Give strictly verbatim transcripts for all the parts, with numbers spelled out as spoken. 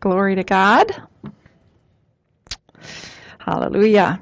Glory to God. Hallelujah.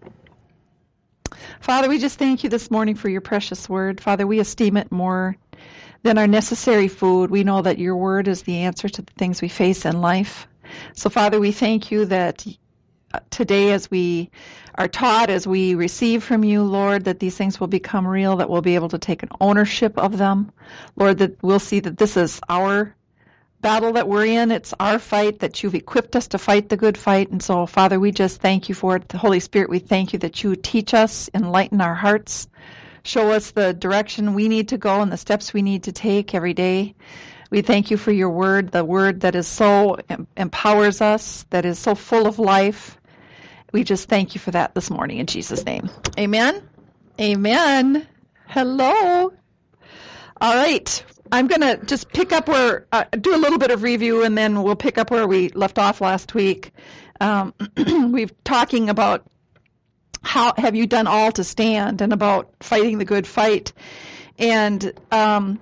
Father, we just thank you this morning for your precious word. Father, we esteem it more than our necessary food. We know that your word is the answer to the things we face in life. So, Father, we thank you that today as we are taught, as we receive from you, Lord, that these things will become real, that we'll be able to take an ownership of them. Lord, that we'll see that this is our battle that we're in. It's our fight, that you've equipped us to fight the good fight. And so, Father, we just thank you for it. The Holy Spirit, we thank you that you teach us, enlighten our hearts, show us the direction we need to go and the steps we need to take every day. We thank you for your word, the word that is so empowers us, that is so full of life. We just thank you for that this morning in Jesus' name. Amen. Amen. Hello. All right. I'm going to just pick up where, uh, do a little bit of review, and then we'll pick up where we left off last week. Um, we've talking about how have you done all to stand, and about fighting the good fight. And um,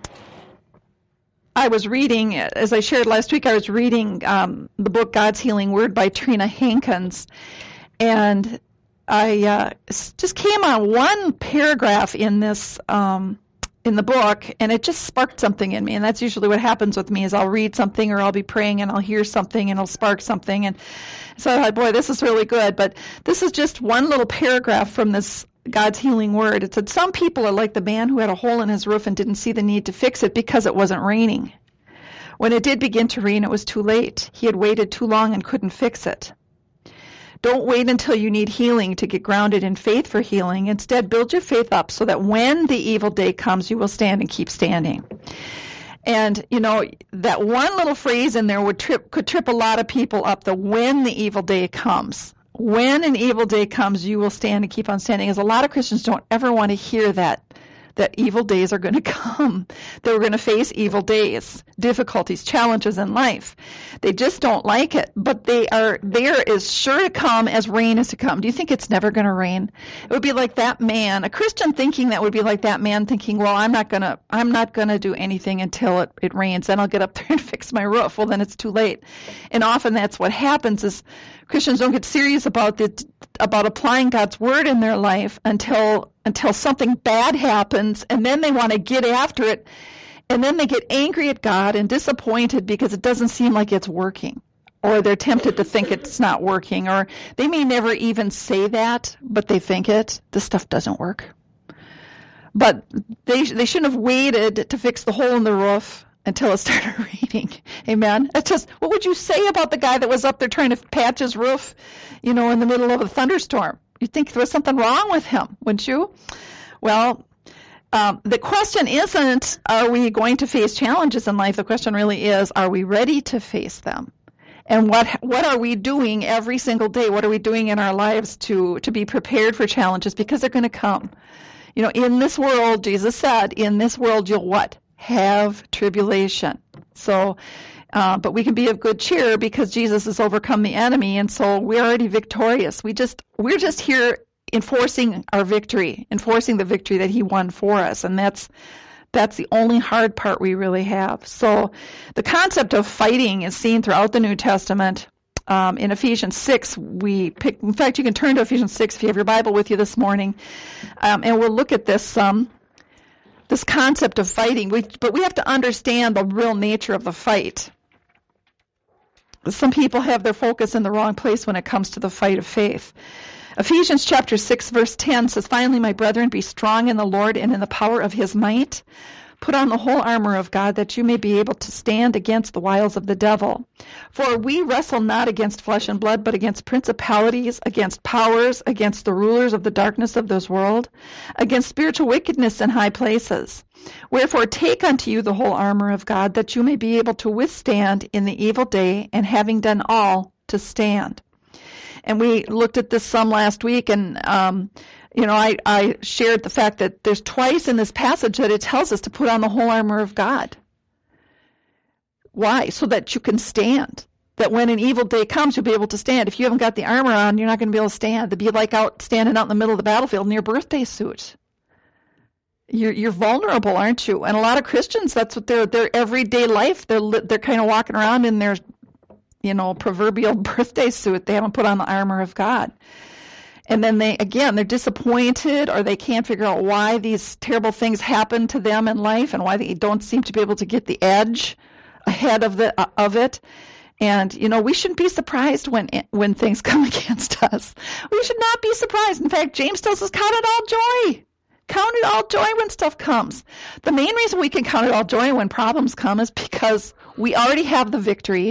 I was reading, as I shared last week, I was reading um, the book God's Healing Word by Trina Hankins, and I uh, just came on one paragraph in this um in the book, and it just sparked something in me. And that's usually what happens with me, is I'll read something, or I'll be praying and I'll hear something and it'll spark something. And so I thought, boy, this is really good. But this is just one little paragraph from this God's Healing Word. It said, some people are like the man who had a hole in his roof and didn't see the need to fix it because it wasn't raining. When it did begin to rain, it was too late. He had waited too long and couldn't fix it. Don't wait until you need healing to get grounded in faith for healing. Instead, build your faith up so that when the evil day comes, you will stand and keep standing. And, you know, that one little phrase in there would trip, could trip a lot of people up, the when the evil day comes. When an evil day comes, you will stand and keep on standing. As a lot of Christians don't ever want to hear that, that evil days are going to come. They're going to face evil days, difficulties, challenges in life. They just don't like it, but they are there as sure to come as rain is to come. Do you think it's never going to rain? It would be like that man, a Christian thinking that would be like that man thinking, well, I'm not going to, I'm not going to do anything until it, it rains. Then I'll get up there and fix my roof. Well, then it's too late. And often that's what happens, is Christians don't get serious about the, about applying God's word in their life until until something bad happens, and then they want to get after it, and then they get angry at God and disappointed because it doesn't seem like it's working, or they're tempted to think it's not working, or they may never even say that, but they think it. This stuff doesn't work. But they they shouldn't have waited to fix the hole in the roof until it started raining. Amen. It's just, what would you say about the guy that was up there trying to patch his roof, you know, in the middle of a thunderstorm? You'd think there was something wrong with him, wouldn't you? Well, um, the question isn't, are we going to face challenges in life? The question really is, are we ready to face them? And what what are we doing every single day? What are we doing in our lives to, to be prepared for challenges? Because they're going to come. You know, in this world, Jesus said, in this world you'll what? Have tribulation. So, uh, but we can be of good cheer because Jesus has overcome the enemy, and so we're already victorious. We just, we're just here enforcing our victory, enforcing the victory that he won for us, and that's, that's the only hard part we really have. So the concept of fighting is seen throughout the New Testament. Um, in Ephesians six, we pick, in fact, you can turn to Ephesians six if you have your Bible with you this morning, um, and we'll look at this, um, this concept of fighting, we, but we have to understand the real nature of the fight. Some people have their focus in the wrong place when it comes to the fight of faith. Ephesians chapter six, verse ten says, finally, my brethren, be strong in the Lord and in the power of his might. Put on the whole armor of God, that you may be able to stand against the wiles of the devil. For we wrestle not against flesh and blood, but against principalities, against powers, against the rulers of the darkness of this world, against spiritual wickedness in high places. Wherefore take unto you the whole armor of God, that you may be able to withstand in the evil day, and having done all, to stand. And we looked at this some last week, and um, you know, I, I shared the fact that there's twice in this passage that it tells us to put on the whole armor of God. Why? So that you can stand. That when an evil day comes, you'll be able to stand. If you haven't got the armor on, you're not going to be able to stand. It'd be like out standing out in the middle of the battlefield in your birthday suit. You're, you're vulnerable, aren't you? And a lot of Christians, that's what their their everyday life. They're they're kind of walking around in their, you know, proverbial birthday suit. They haven't put on the armor of God. And then they, again, they're disappointed, or they can't figure out why these terrible things happen to them in life and why they don't seem to be able to get the edge ahead of the uh, of it. And, you know, we shouldn't be surprised when when things come against us. We should not be surprised. In fact, James tells us, count it all joy. Count it all joy when stuff comes. The main reason we can count it all joy when problems come is because we already have the victory,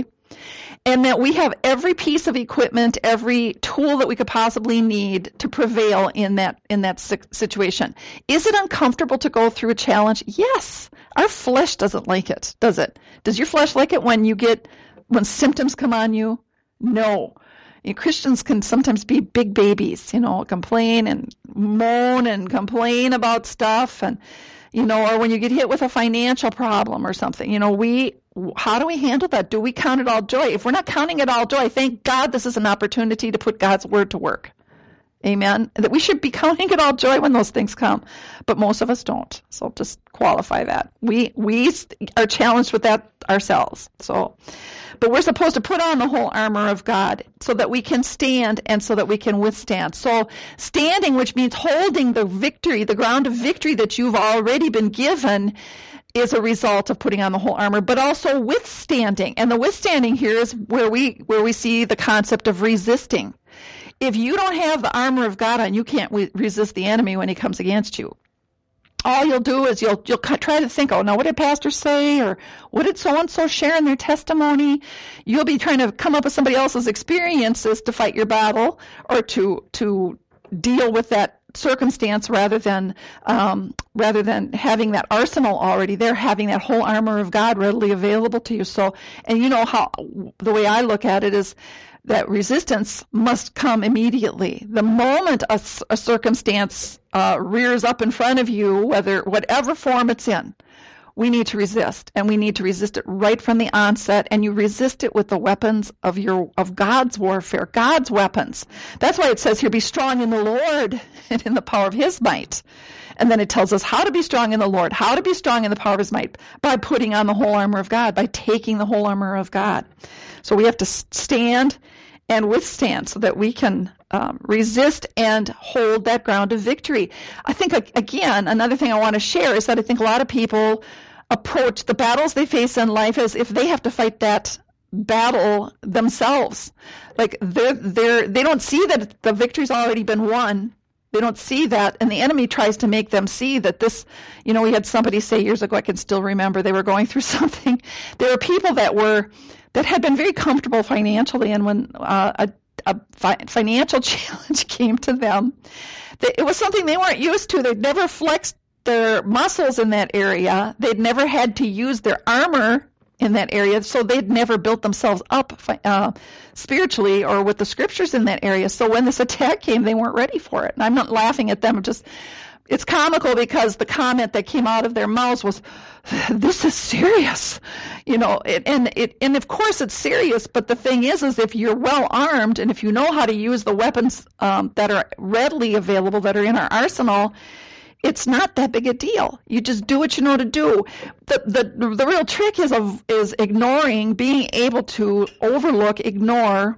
and that we have every piece of equipment, every tool that we could possibly need to prevail in that in that situation. Is it uncomfortable to go through a challenge? Yes. Our flesh doesn't like it, does it? Does your flesh like it when you get when symptoms come on you? No. You know, Christians can sometimes be big babies, you know, complain and moan and complain about stuff, and you know, or when you get hit with a financial problem or something, you know, we, how do we handle that? Do we count it all joy? If we're not counting it all joy, thank God this is an opportunity to put God's word to work. Amen. That we should be counting it all joy when those things come, but most of us don't. So just qualify that. We we are challenged with that ourselves. So, but we're supposed to put on the whole armor of God so that we can stand and so that we can withstand. So standing, which means holding the victory, the ground of victory that you've already been given, is a result of putting on the whole armor, but also withstanding. And the withstanding here is where we where we see the concept of resisting. If you don't have the armor of God on, you can't re- resist the enemy when he comes against you. All you'll do is you'll you'll try to think, oh, now what did pastor say, or what did so-and-so share in their testimony? You'll be trying to come up with somebody else's experiences to fight your battle, or to to deal with that circumstance, rather than um, rather than having that arsenal already there, having that whole armor of God readily available to you. So, and you know how the way I look at it is that resistance must come immediately. The moment a, a circumstance uh, rears up in front of you, whether whatever form it's in, we need to resist, and we need to resist it right from the onset. And you resist it with the weapons of your of God's warfare, God's weapons. That's why it says here, "Be strong in the Lord and in the power of His might." And then it tells us how to be strong in the Lord, how to be strong in the power of His might, by putting on the whole armor of God, by taking the whole armor of God. So we have to stand and withstand so that we can um, resist and hold that ground of victory. I think, again, another thing I want to share is that I think a lot of people approach the battles they face in life as if they have to fight that battle themselves. Like they're, they're, they don't see that the victory's already been won. They don't see that, and the enemy tries to make them see that this, you know, we had somebody say years ago, I can still remember, they were going through something. There were people that were that had been very comfortable financially, and when uh, a, a fi- financial challenge came to them, they, it was something they weren't used to. They'd never flexed their muscles in that area. They'd never had to use their armor in that area, so they'd never built themselves up uh, spiritually or with the scriptures in that area. So when this attack came, they weren't ready for it. And I'm not laughing at them, just it's comical because the comment that came out of their mouths was, "This is serious," you know. It, and it, and of course it's serious. But the thing is, is if you're well armed and if you know how to use the weapons um, that are readily available, that are in our arsenal, it's not that big a deal. You just do what you know to do. The the the real trick is of is ignoring, being able to overlook, ignore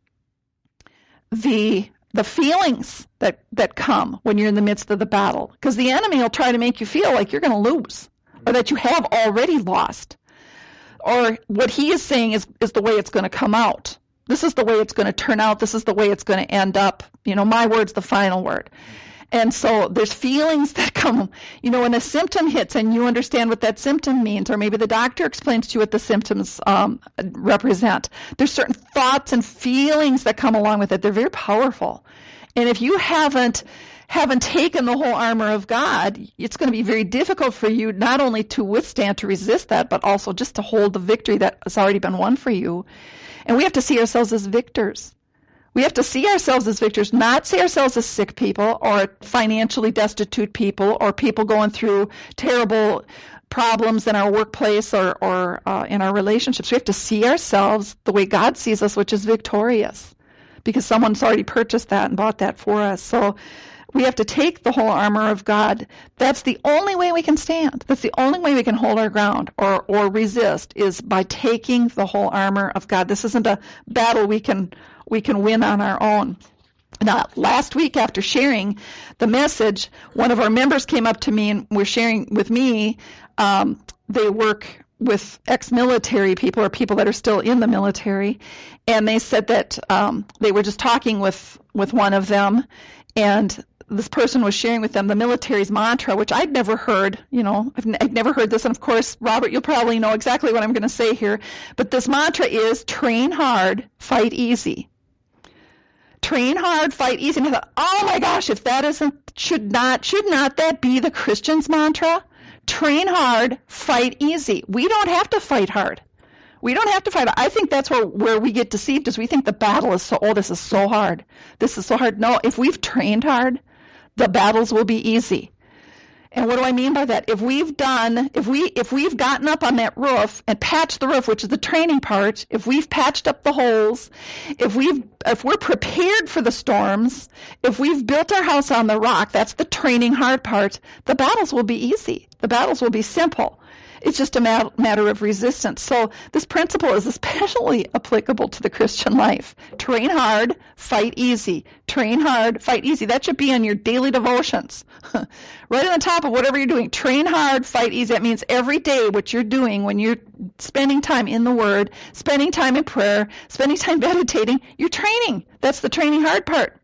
the the feelings that, that come when you're in the midst of the battle. Because the enemy will try to make you feel like you're going to lose, or that you have already lost. Or what he is saying is, is the way it's going to come out. This is the way it's going to turn out. This is the way it's going to end up. You know, my word's the final word. And so there's feelings that come, you know, when a symptom hits and you understand what that symptom means, or maybe the doctor explains to you what the symptoms um, represent. There's certain thoughts and feelings that come along with it. They're very powerful. And if you haven't haven't taken the whole armor of God, it's going to be very difficult for you not only to withstand, to resist that, but also just to hold the victory that has already been won for you. And we have to see ourselves as victors. We have to see ourselves as victors, not see ourselves as sick people or financially destitute people or people going through terrible problems in our workplace or, or uh, in our relationships. We have to see ourselves the way God sees us, which is victorious, because someone's already purchased that and bought that for us. So We have to take the whole armor of God. That's the only way we can stand. That's the only way we can hold our ground or, or resist, is by taking the whole armor of God. This isn't a battle we can we can win on our own. Now, last week after sharing the message, one of our members came up to me and were sharing with me. Um, they work with ex-military people or people that are still in the military, and they said that um, they were just talking with, with one of them, and this person was sharing with them the military's mantra, which I'd never heard. You know, I've, n- I've never heard this, and of course, Robert, you'll probably know exactly what I'm going to say here, but this mantra is train hard, fight easy. Train hard, fight easy. And I thought, oh my gosh, if that isn't, should not, should not that be the Christian's mantra? Train hard, fight easy. We don't have to fight hard. We don't have to fight. I think that's where, where we get deceived, is we think the battle is so, oh, this is so hard. This is so hard. No, if we've trained hard, the battles will be easy. And what do I mean by that? If we've done, if we, if we've gotten up on that roof and patched the roof, which is the training part, if we've patched up the holes, if we've, if we're prepared for the storms, if we've built our house on the rock, that's the training hard part, the battles will be easy. The battles will be simple. It's just a mat- matter of resistance. So this principle is especially applicable to the Christian life. Train hard, fight easy. Train hard, fight easy. That should be on your daily devotions. Right on the top of whatever you're doing. Train hard, fight easy. That means every day what you're doing when you're spending time in the Word, spending time in prayer, spending time meditating, you're training. That's the training hard part.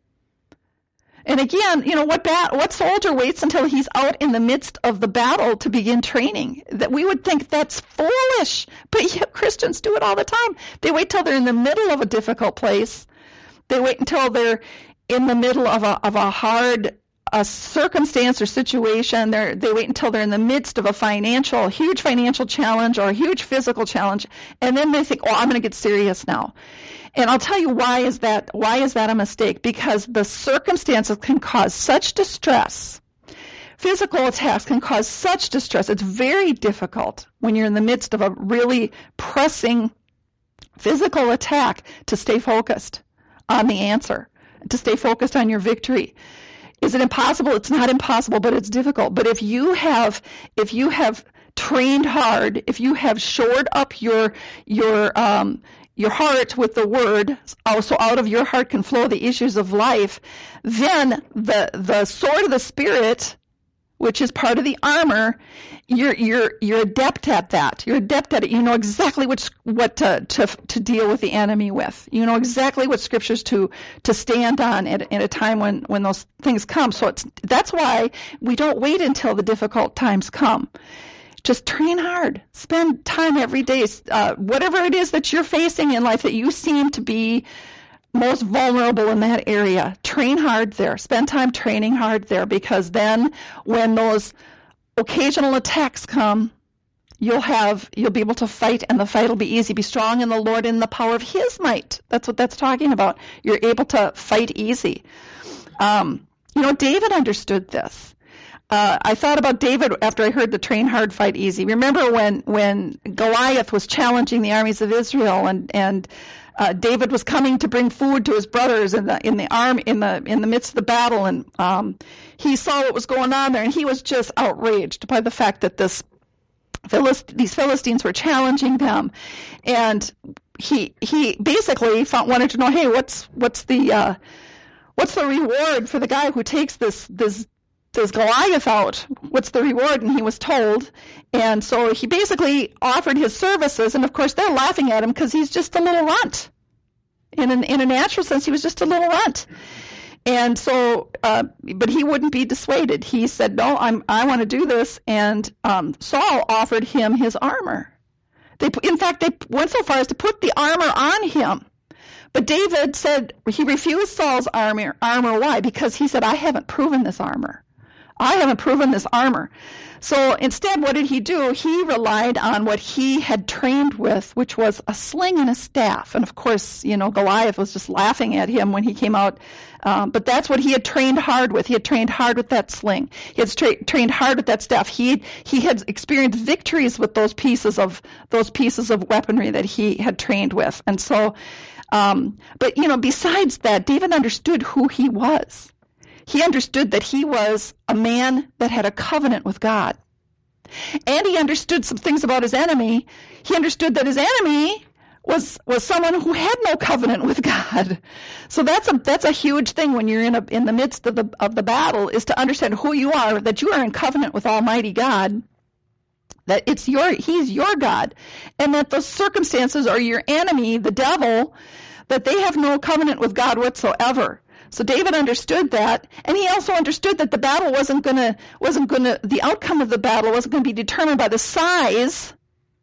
And again, you know, what bat, what soldier waits until he's out in the midst of the battle to begin training? That we would think that's foolish, but yet Christians do it all the time. They wait till they're in the middle of a difficult place. They wait until they're in the middle of a of a hard a circumstance or situation. They're, they wait until they're in the midst of a financial, huge financial challenge or a huge physical challenge, and then they think, oh, I'm going to get serious now. And I'll tell you why is that why is that a mistake? Because the circumstances can cause such distress. Physical attacks can cause such distress. It's very difficult when you're in the midst of a really pressing physical attack to stay focused on the answer, to stay focused on your victory. Is it impossible? It's not impossible, but it's difficult. But if you have if you have trained hard, if you have shored up your your um your heart with the Word, so out of your heart can flow the issues of life, then the the sword of the Spirit, which is part of the armor, you're you're you're adept at that. You're adept at it. You know exactly which what to to to deal with the enemy with. You know exactly what scriptures to to stand on at, at a time when when those things come. So it's that's why we don't wait until the difficult times come. Just train hard. Spend time every day. Uh, whatever it is that you're facing in life that you seem to be most vulnerable in that area, train hard there. Spend time training hard there, because then when those occasional attacks come, you'll have you'll be able to fight, and the fight will be easy. Be strong in the Lord in the power of His might. That's what that's talking about. You're able to fight easy. Um, you know, David understood this. Uh, I thought about David after I heard the train hard, fight easy. Remember when, when Goliath was challenging the armies of Israel, and, and uh, David was coming to bring food to his brothers in the in the arm in the in the midst of the battle, and um, he saw what was going on there, and he was just outraged by the fact that this Philist- these Philistines were challenging them, and he he basically found, wanted to know, hey, what's what's the uh, what's the reward for the guy who takes this this Does Goliath out? What's the reward? And he was told. And so he basically offered his services. And of course, they're laughing at him because he's just a little runt. In an, in a natural sense, he was just a little runt. And so, uh, but he wouldn't be dissuaded. He said, no, I'm, I want to do this. And um, Saul offered him his armor. They, in fact, they went so far as to put the armor on him. But David said he refused Saul's armor. Armor. Why? Because he said, I haven't proven this armor. I haven't proven this armor. So instead, what did he do? He relied on what he had trained with, which was a sling and a staff. And of course, you know, Goliath was just laughing at him when he came out. Um, but that's what he had trained hard with. He had trained hard with that sling. He had tra- trained hard with that staff. He he had experienced victories with those pieces of those pieces of weaponry that he had trained with. And so, um, but you know, besides that, David understood who he was. He understood that he was a man that had a covenant with God. And he understood some things about his enemy. He understood that his enemy was was someone who had no covenant with God. So that's a that's a huge thing when you're in a in the midst of the of the battle, is to understand who you are, that you are in covenant with Almighty God, that it's your he's your God, and that those circumstances are your enemy, the devil, that they have no covenant with God whatsoever. So David understood that, and he also understood that the battle wasn't gonna wasn't gonna the outcome of the battle wasn't going to be determined by the size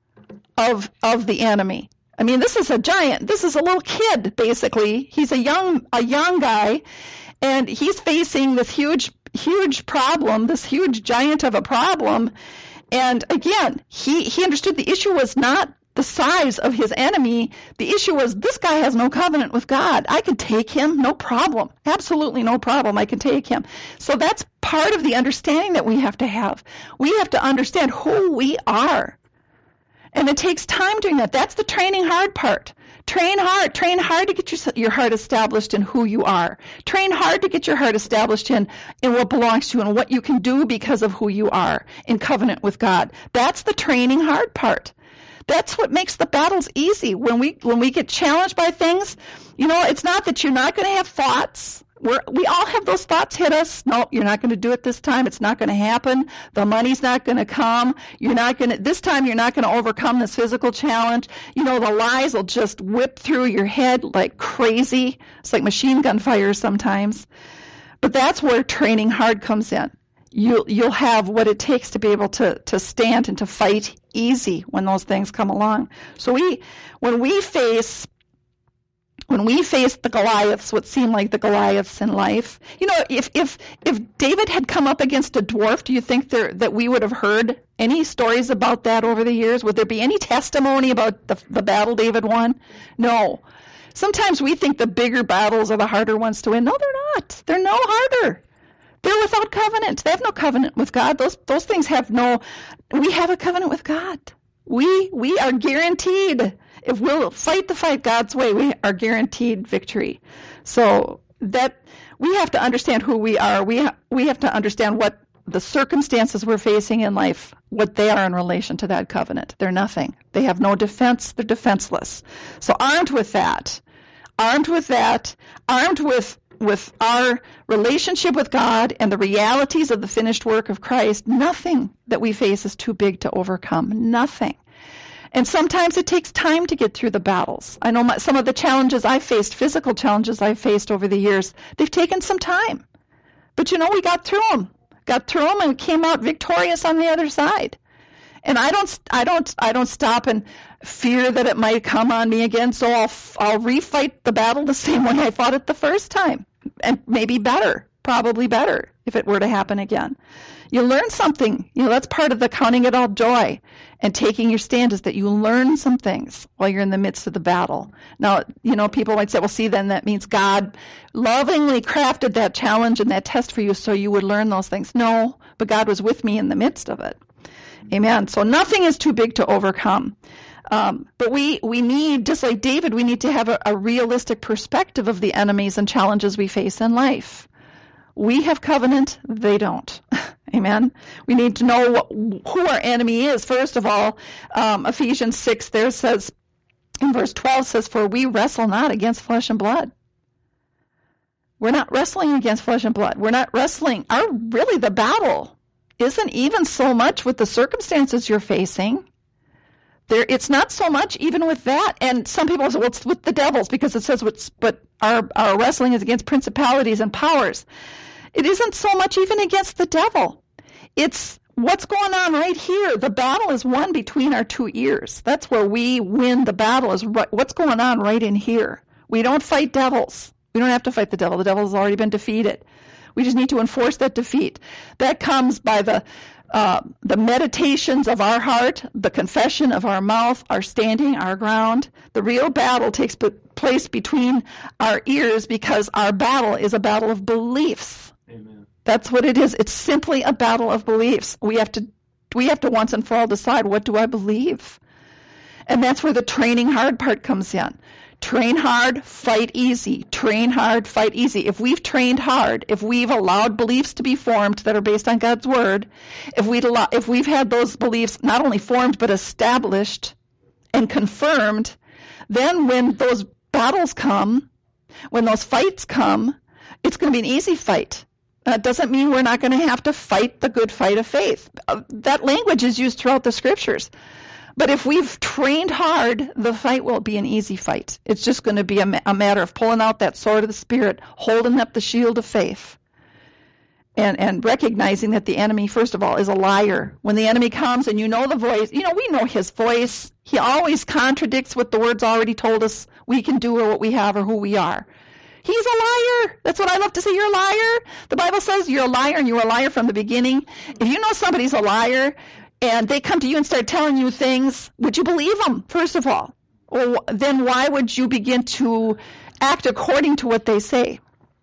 of of the enemy. I mean, this is a giant. This is a little kid, basically. He's a young a young guy, and he's facing this huge huge problem, this huge giant of a problem. And again, he he understood the issue was not the size of his enemy. The issue was, this guy has no covenant with God. I can take him, no problem. Absolutely no problem. I can take him. So that's part of the understanding that we have to have. We have to understand who we are. And it takes time doing that. That's the training hard part. Train hard. Train hard to get your, your heart established in who you are. Train hard to get your heart established in, in what belongs to you and what you can do because of who you are in covenant with God. That's the training hard part. That's what makes the battles easy. When we when we get challenged by things, you know, it's not that you're not going to have thoughts. We're, we all have those thoughts hit us. No, you're not going to do it this time. It's not going to happen. The money's not going to come. You're not going to, this time you're not going to overcome this physical challenge. You know, the lies will just whip through your head like crazy. It's like machine gun fire sometimes. But that's where training hard comes in. You'll, you'll have what it takes to be able to, to stand and to fight easy when those things come along. So we, when we face When we faced the Goliaths, what seemed like the Goliaths in life, you know, if if if David had come up against a dwarf, do you think there that we would have heard any stories about that over the years? Would there be any testimony about the the battle David won? No. Sometimes we think the bigger battles are the harder ones to win. No, they're not. They're no harder. They're without covenant. They have no covenant with God. Those those things have no. We have a covenant with God. We we are guaranteed. If we'll fight the fight God's way, we are guaranteed victory. So that we have to understand who we are. We ha- we have to understand what the circumstances we're facing in life, what they are in relation to that covenant. They're nothing. They have no defense. They're defenseless. So armed with that, armed with that, armed with with our relationship with God and the realities of the finished work of Christ, nothing that we face is too big to overcome. Nothing. And sometimes it takes time to get through the battles. I know my, some of the challenges I faced, physical challenges I faced over the years, they've taken some time. But you know, we got through them. Got through them and came out victorious on the other side. And I don't, I don't, I don't stop and fear that it might come on me again. So I'll, I'll refight the battle the same way I fought it the first time, and maybe better, probably better if it were to happen again. You learn something. You know, that's part of the counting it all joy and taking your stand, is that you learn some things while you're in the midst of the battle. Now, you know, people might say, well, see, then that means God lovingly crafted that challenge and that test for you so you would learn those things. No, but God was with me in the midst of it. Amen. So nothing is too big to overcome. Um, but we, we need, just like David, we need to have a, a realistic perspective of the enemies and challenges we face in life. We have covenant, they don't. Amen. We need to know what, who our enemy is. First of all, um, Ephesians six there says, in verse twelve says, for we wrestle not against flesh and blood. We're not wrestling against flesh and blood. We're not wrestling. Our, really, the battle isn't even so much with the circumstances you're facing. There, it's not so much even with that. And some people say, well, it's with the devils, because it says, what's, but our, our wrestling is against principalities and powers. It isn't so much even against the devil. It's what's going on right here. The battle is won between our two ears. That's where we win the battle, is right, what's going on right in here. We don't fight devils. We don't have to fight the devil. The devil has already been defeated. We just need to enforce that defeat. That comes by the uh, the meditations of our heart, the confession of our mouth, our standing our ground. The real battle takes place between our ears, because our battle is a battle of beliefs. Amen. That's what it is. It's simply a battle of beliefs. We have to we have to once and for all decide, what do I believe? And that's where the training hard part comes in. Train hard, fight easy. Train hard, fight easy. If we've trained hard, if we've allowed beliefs to be formed that are based on God's word, if we'd allow, if we've had those beliefs not only formed but established and confirmed, then when those battles come, when those fights come, it's going to be an easy fight. That doesn't mean we're not going to have to fight the good fight of faith. Uh, that language is used throughout the scriptures. But if we've trained hard, the fight will be an easy fight. It's just going to be a, ma- a matter of pulling out that sword of the Spirit, holding up the shield of faith, and, and recognizing that the enemy, first of all, is a liar. When the enemy comes and you know the voice, you know, we know his voice. He always contradicts what the word's already told us we can do or what we have or who we are. He's a liar. That's what I love to say. You're a liar. The Bible says you're a liar and you were a liar from the beginning. If you know somebody's a liar, and they come to you and start telling you things, would you believe them, first of all? Or then why would you begin to act according to what they say?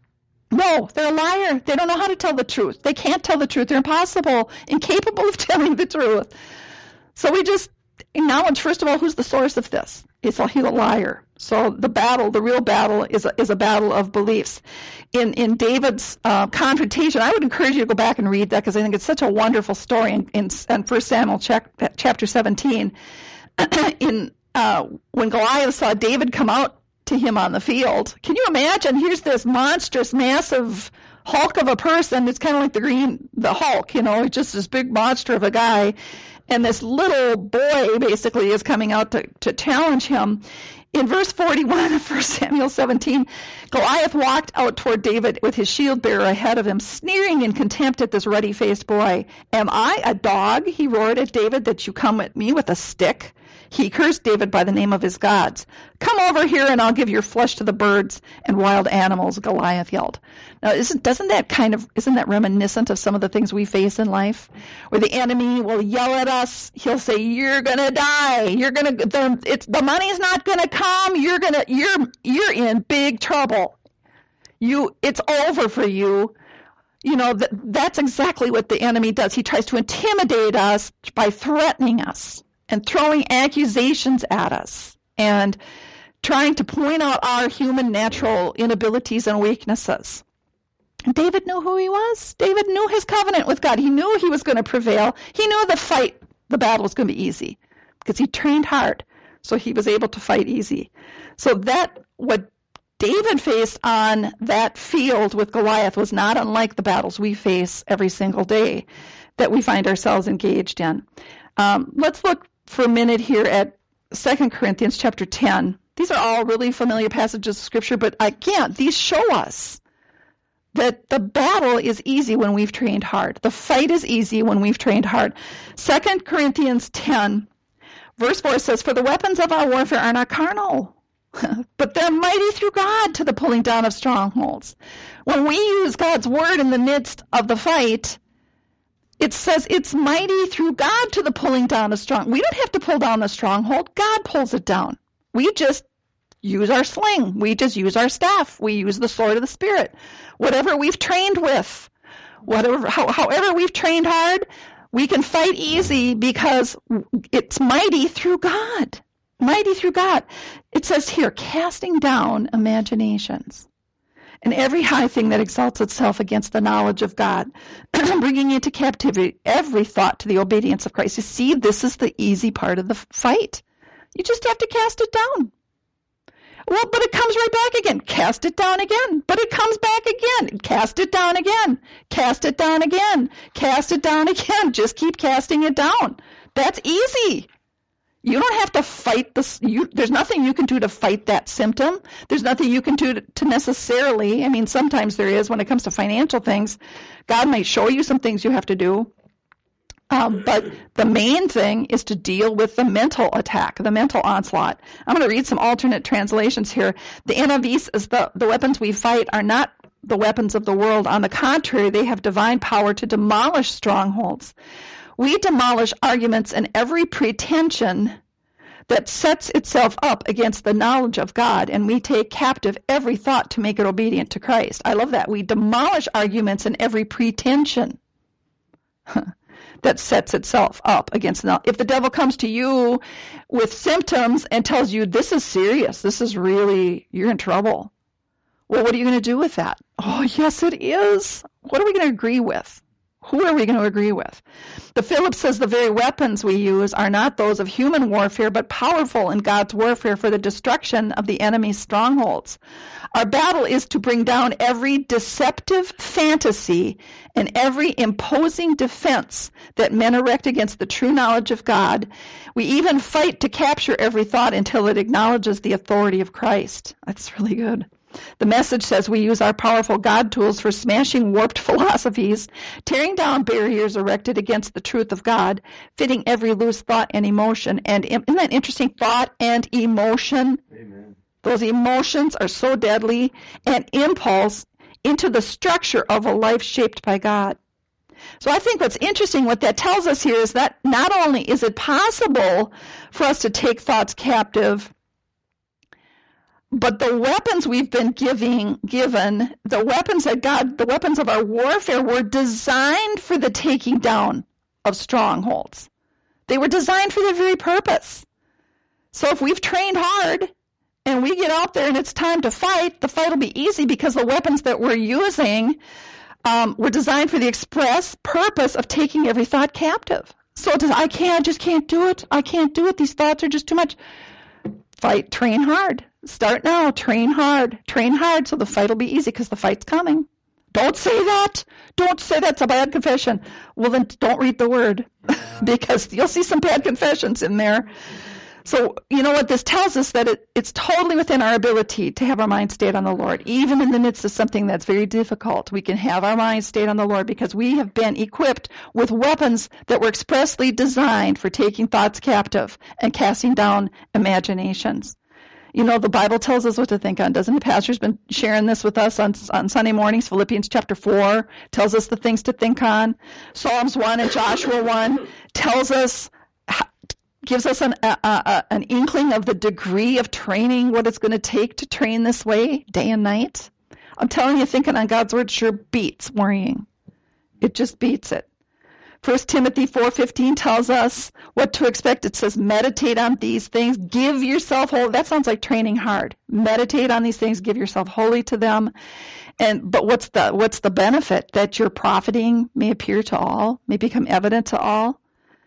No, they're a liar. They don't know how to tell the truth. They can't tell the truth. They're impossible, incapable of telling the truth. So we just acknowledge, first of all, who's the source of this? It's a, he's a liar. So the battle, the real battle, is a, is a battle of beliefs. In in David's uh, confrontation, I would encourage you to go back and read that because I think it's such a wonderful story in, in, in First Samuel chapter seventeen. in uh, when Goliath saw David come out to him on the field, can you imagine? Here's this monstrous, massive Hulk of a person. It's kind of like the green, the Hulk, you know, just this big monster of a guy. And this little boy basically is coming out to, to challenge him. In verse forty-one of First Samuel seventeen, Goliath walked out toward David with his shield bearer ahead of him, sneering in contempt at this ruddy-faced boy. Am I a dog, he roared at David, that you come at me with a stick? He cursed David by the name of his gods. Come over here and I'll give your flesh to the birds and wild animals, Goliath yelled. Now, isn't, doesn't that kind of, isn't that reminiscent of some of the things we face in life? Where the enemy will yell at us. He'll say, you're going to die. You're going to, the, it's, the money's not going to come. You're going to, you're, you're in big trouble. You, it's over for you. You know, that, that's exactly what the enemy does. He tries to intimidate us by threatening us and throwing accusations at us and trying to point out our human natural inabilities and weaknesses. And David knew who he was. David knew his covenant with God. He knew he was going to prevail. He knew the fight, the battle was going to be easy because he trained hard. So he was able to fight easy. So that, what David faced on that field with Goliath was not unlike the battles we face every single day that we find ourselves engaged in. Um, let's look for a minute here at Second Corinthians chapter ten. These are all really familiar passages of Scripture, but again, these show us that the battle is easy when we've trained hard. The fight is easy when we've trained hard. Second Corinthians ten, verse four says, for the weapons of our warfare are not carnal, but they're mighty through God to the pulling down of strongholds. When we use God's word in the midst of the fight, it says it's mighty through God to the pulling down of strong. We don't have to pull down the stronghold. God pulls it down. We just use our sling. We just use our staff. We use the sword of the Spirit. Whatever we've trained with, whatever, how, however we've trained hard, we can fight easy because it's mighty through God. Mighty through God. It says here, casting down imaginations and every high thing that exalts itself against the knowledge of God, bringing into captivity every thought to the obedience of Christ. You see, this is the easy part of the fight. You just have to cast it down. Well, but it comes right back again. Cast it down again. But it comes back again. Cast it down again. Cast it down again. Cast it down again. Just keep casting it down. That's easy. You don't have to fight this. You, there's nothing you can do to fight that symptom. There's nothing you can do to, to necessarily. I mean, sometimes there is when it comes to financial things. God might show you some things you have to do. Um, but the main thing is to deal with the mental attack, the mental onslaught. I'm going to read some alternate translations here. The N I V says the, the weapons we fight are not the weapons of the world. On the contrary, they have divine power to demolish strongholds. We demolish arguments and every pretension that sets itself up against the knowledge of God, and we take captive every thought to make it obedient to Christ. I love that. We demolish arguments and every pretension. that sets itself up against the. If the devil comes to you with symptoms and tells you this is serious, this is really, you're in trouble. Well, what are you going to do with that? Oh, yes, it is. What are we going to agree with? Who are we going to agree with? The Philip says the very weapons we use are not those of human warfare, but powerful in God's warfare for the destruction of the enemy's strongholds. Our battle is to bring down every deceptive fantasy and every imposing defense that men erect against the true knowledge of God. We even fight to capture every thought until it acknowledges the authority of Christ. That's really good. The Message says we use our powerful God tools for smashing warped philosophies, tearing down barriers erected against the truth of God, fitting every loose thought and emotion. And isn't that interesting? Thought and emotion. Amen. Those emotions are so deadly, and impulse into the structure of a life shaped by God. So I think what's interesting, what that tells us here is that not only is it possible for us to take thoughts captive, but the weapons we've been giving, given, the weapons that God, the weapons of our warfare were designed for the taking down of strongholds. They were designed for their very purpose. So if we've trained hard and we get out there and it's time to fight, the fight will be easy because the weapons that we're using um, were designed for the express purpose of taking every thought captive. So it does, I can't, I just can't do it. I can't do it. These thoughts are just too much. Fight, train hard. Start now. Train hard. Train hard so the fight will be easy because the fight's coming. Don't say that. Don't say that's a bad confession. Well, then don't read the word because you'll see some bad confessions in there. So, you know what? This tells us that it, it's totally within our ability to have our mind stayed on the Lord. Even in the midst of something that's very difficult, we can have our mind stayed on the Lord because we have been equipped with weapons that were expressly designed for taking thoughts captive and casting down imaginations. You know, the Bible tells us what to think on, doesn't it? Pastor's been sharing this with us on, on Sunday mornings. Philippians chapter four tells us the things to think on. Psalms one and Joshua one tells us, gives us an, uh, uh, an inkling of the degree of training, what it's going to take to train this way day and night. I'm telling you, thinking on God's word sure beats worrying. It just beats it. First Timothy four fifteen tells us what to expect. It says, meditate on these things. Give yourself wholly. That sounds like training hard. Meditate on these things. Give yourself wholly to them. And but what's the what's the benefit? That your profiting may appear to all, may become evident to all.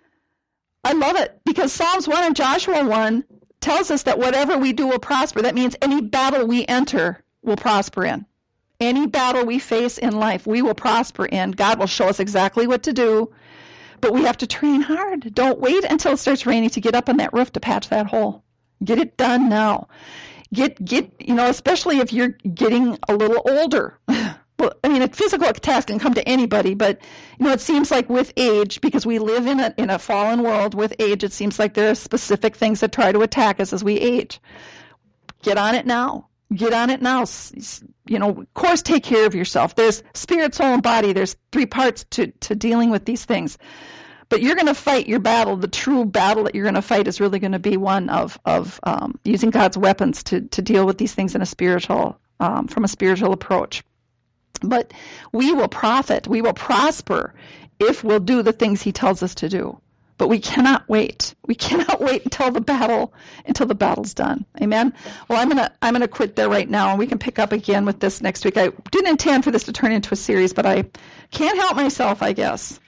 I love it because Psalms one and Joshua one tells us that whatever we do will prosper. That means any battle we enter will prosper in. Any battle we face in life, we will prosper in. God will show us exactly what to do, but we have to train hard. Don't wait until it starts raining to get up on that roof to patch that hole. Get it done now. Get, get, you know, especially if you're getting a little older. Well, I mean, a physical task can come to anybody, but, you know, it seems like with age, because we live in a, in a fallen world, with age, it seems like there are specific things that try to attack us as we age. Get on it now. Get on it now. You know, of course, take care of yourself. There's spirit, soul, and body. There's three parts to, to dealing with these things. But you're going to fight your battle. The true battle that you're going to fight is really going to be one of, of um, using God's weapons to, to deal with these things in a spiritual, um, from a spiritual approach. But we will profit. We will prosper if we'll do the things he tells us to do. But we cannot wait. We cannot wait until the battle, until the battle's done. Amen. Well, I'm gonna I'm gonna quit there right now, and we can pick up again with this next week. I didn't intend for this to turn into a series, but I can't help myself, I guess.